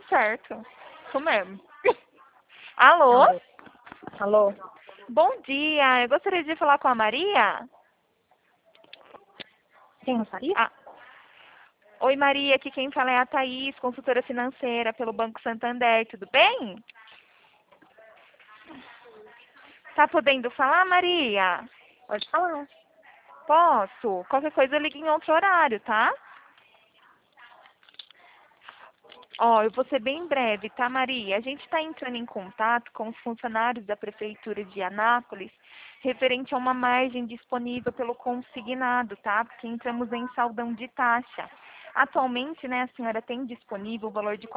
certo. Isso mesmo. Alô? Alô? Alô? Bom dia. Eu gostaria de falar com a Maria. Quem gostaria? Ah, oi, Maria. Aqui quem fala é a Thaís, consultora financeira pelo Banco Santander. Tudo bem? Tá podendo falar, Maria? Pode falar. Posso? Qualquer coisa eu ligo em outro horário, tá? Ó, eu vou ser bem breve, tá, Maria? A gente está entrando em contato com os funcionários da Prefeitura de Anápolis referente a uma margem disponível pelo consignado, tá? Porque entramos em saldão de taxa. Atualmente, né, a senhora tem disponível o valor de R$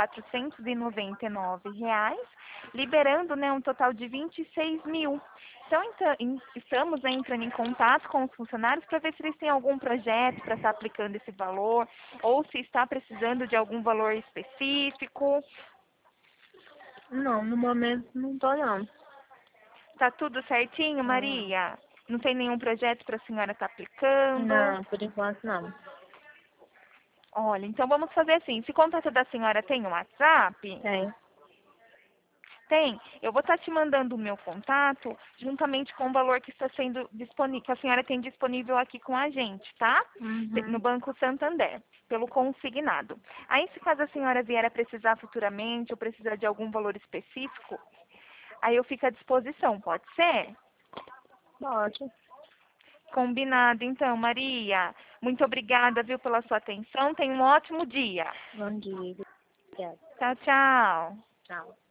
499, liberando, né, um total de 26 mil. Então, estamos, né, entrando em contato com os funcionários para ver se eles têm algum projeto para estar aplicando esse valor ou se está precisando de algum valor específico. Não, no momento não tô não. Tá tudo certinho, Hum. Maria? Não tem nenhum projeto para a senhora estar aplicando? Não, por enquanto não. Olha, então vamos fazer assim. Esse contato da senhora tem um WhatsApp? Tem. Tem. Eu vou estar te mandando o meu contato juntamente com o valor que está sendo disponível, que a senhora tem disponível aqui com a gente, tá? No Uhum. Banco Santander, pelo consignado. Aí, se caso a senhora vier a precisar futuramente ou precisar de algum valor específico, aí eu fico à disposição, pode ser? Pode. Combinado, então, Maria. Muito obrigada, viu, pela sua atenção. Tenha um ótimo dia. Bom dia. Obrigada. Tchau, tchau. Tchau.